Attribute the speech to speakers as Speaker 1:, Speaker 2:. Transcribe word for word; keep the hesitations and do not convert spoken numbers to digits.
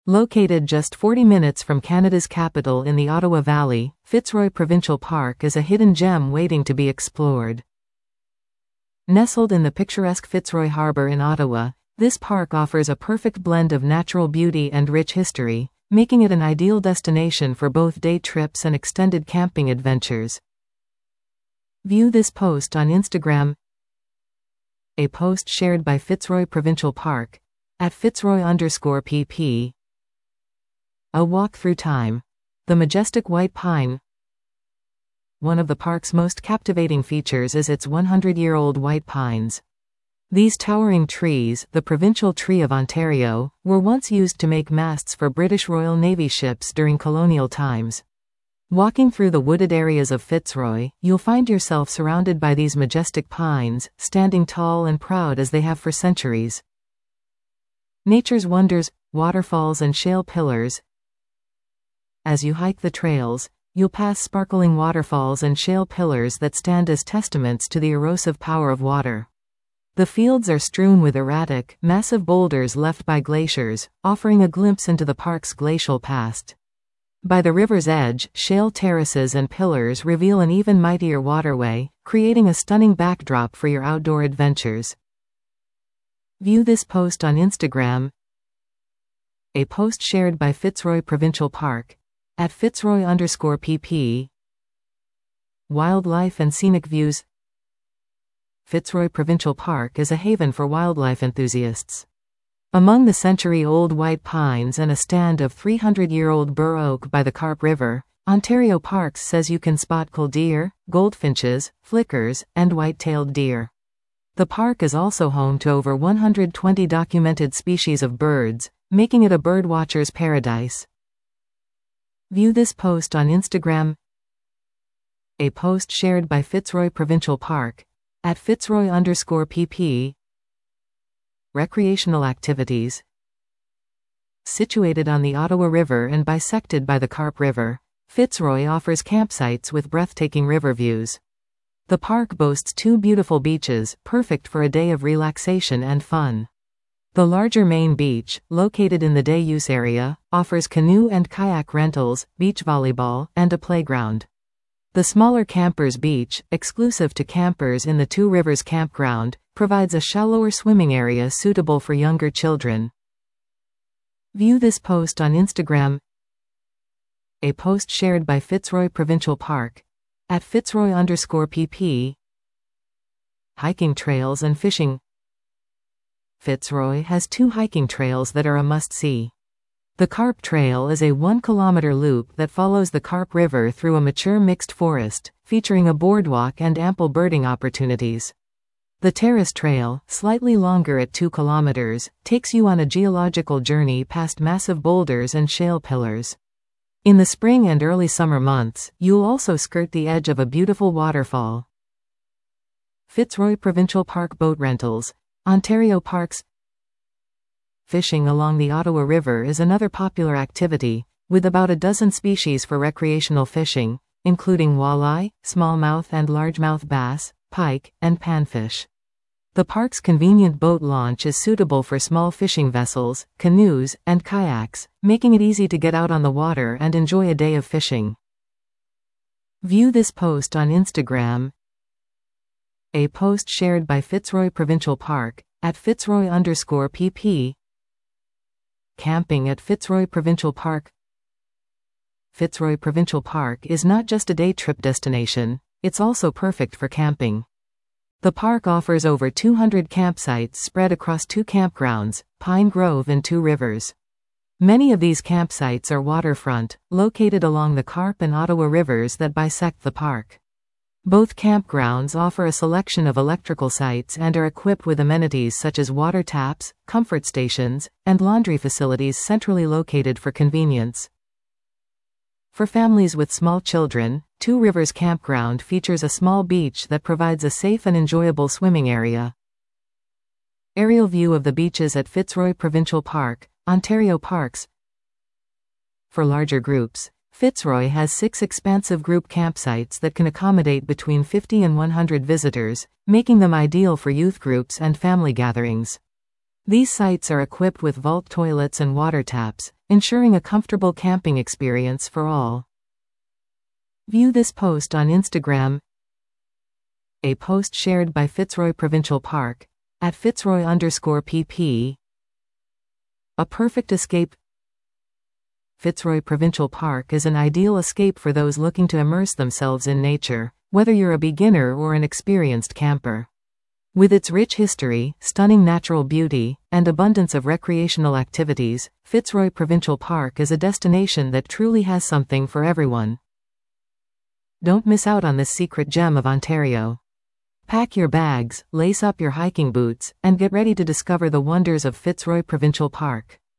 Speaker 1: Located just forty minutes from Canada's capital in the Ottawa Valley, Fitzroy Provincial Park is a hidden gem waiting to be explored. Nestled in the picturesque Fitzroy Harbour in Ottawa, this park offers a perfect blend of natural beauty and rich history, making it an ideal destination for both day trips and extended camping adventures. View this post on Instagram. A post shared by Fitzroy Provincial Park, at Fitzroy underscore pp. A walk through time. The majestic white pine. One of the park's most captivating features is its one hundred year old white pines. These towering trees, the provincial tree of Ontario, were once used to make masts for British Royal Navy ships during colonial times. Walking through the wooded areas of Fitzroy, you'll find yourself surrounded by these majestic pines, standing tall and proud as they have for centuries. Nature's wonders, waterfalls and shale pillars. As you hike the trails, you'll pass sparkling waterfalls and shale pillars that stand as testaments to the erosive power of water. The fields are strewn with erratic, massive boulders left by glaciers, offering a glimpse into the park's glacial past. By the river's edge, shale terraces and pillars reveal an even mightier waterway, creating a stunning backdrop for your outdoor adventures. View this post on Instagram. A post shared by Fitzroy Provincial Park, at Fitzroy underscore pp. Wildlife and scenic views. Fitzroy Provincial Park is a haven for wildlife enthusiasts. Among the century-old white pines and a stand of three hundred year old bur oak by the Carp River, Ontario Parks says you can spot killdeer, goldfinches, flickers, and white-tailed deer. The park is also home to over one hundred twenty documented species of birds, making it a birdwatcher's paradise. View this post on Instagram. A post shared by Fitzroy Provincial Park, at Fitzroy underscore pp. Recreational activities. Situated on the Ottawa River and bisected by the Carp River, Fitzroy offers campsites with breathtaking river views. The park boasts two beautiful beaches, perfect for a day of relaxation and fun. The larger main beach, located in the day-use area, offers canoe and kayak rentals, beach volleyball, and a playground. The smaller Campers Beach, exclusive to campers in the Two Rivers Campground, provides a shallower swimming area suitable for younger children. View this post on Instagram. A post shared by Fitzroy Provincial Park, at Fitzroy underscore pp. Hiking trails and fishing. Fitzroy has two hiking trails that are a must-see. The Carp Trail is a one kilometer loop that follows the Carp River through a mature mixed forest, featuring a boardwalk and ample birding opportunities. The Terrace Trail, slightly longer at two kilometers, takes you on a geological journey past massive boulders and shale pillars. In the spring and early summer months, you'll also skirt the edge of a beautiful waterfall. Fitzroy Provincial Park Boat Rentals. Ontario Parks. Fishing along the Ottawa River is another popular activity, with about a dozen species for recreational fishing, including walleye, smallmouth and largemouth bass, pike, and panfish. The park's convenient boat launch is suitable for small fishing vessels, canoes, and kayaks, making it easy to get out on the water and enjoy a day of fishing. View this post on Instagram. A post shared by Fitzroy Provincial Park, at Fitzroy underscore pp. Camping at Fitzroy Provincial Park. Fitzroy Provincial Park is not just a day trip destination, it's also perfect for camping. The park offers over two hundred campsites spread across two campgrounds, Pine Grove and Two Rivers. Many of these campsites are waterfront, located along the Carp and Ottawa rivers that bisect the park. Both campgrounds offer a selection of electrical sites and are equipped with amenities such as water taps, comfort stations, and laundry facilities centrally located for convenience. For families with small children, Two Rivers Campground features a small beach that provides a safe and enjoyable swimming area. Aerial view of the beaches at Fitzroy Provincial Park, Ontario Parks. For larger groups, Fitzroy has six expansive group campsites that can accommodate between fifty and one hundred visitors, making them ideal for youth groups and family gatherings. These sites are equipped with vault toilets and water taps, ensuring a comfortable camping experience for all. View this post on Instagram. A post shared by Fitzroy Provincial Park, at Fitzroy underscore pp. A perfect escape. Fitzroy Provincial Park is an ideal escape for those looking to immerse themselves in nature, whether you're a beginner or an experienced camper. With its rich history, stunning natural beauty, and abundance of recreational activities, Fitzroy Provincial Park is a destination that truly has something for everyone. Don't miss out on this secret gem of Ontario. Pack your bags, lace up your hiking boots, and get ready to discover the wonders of Fitzroy Provincial Park.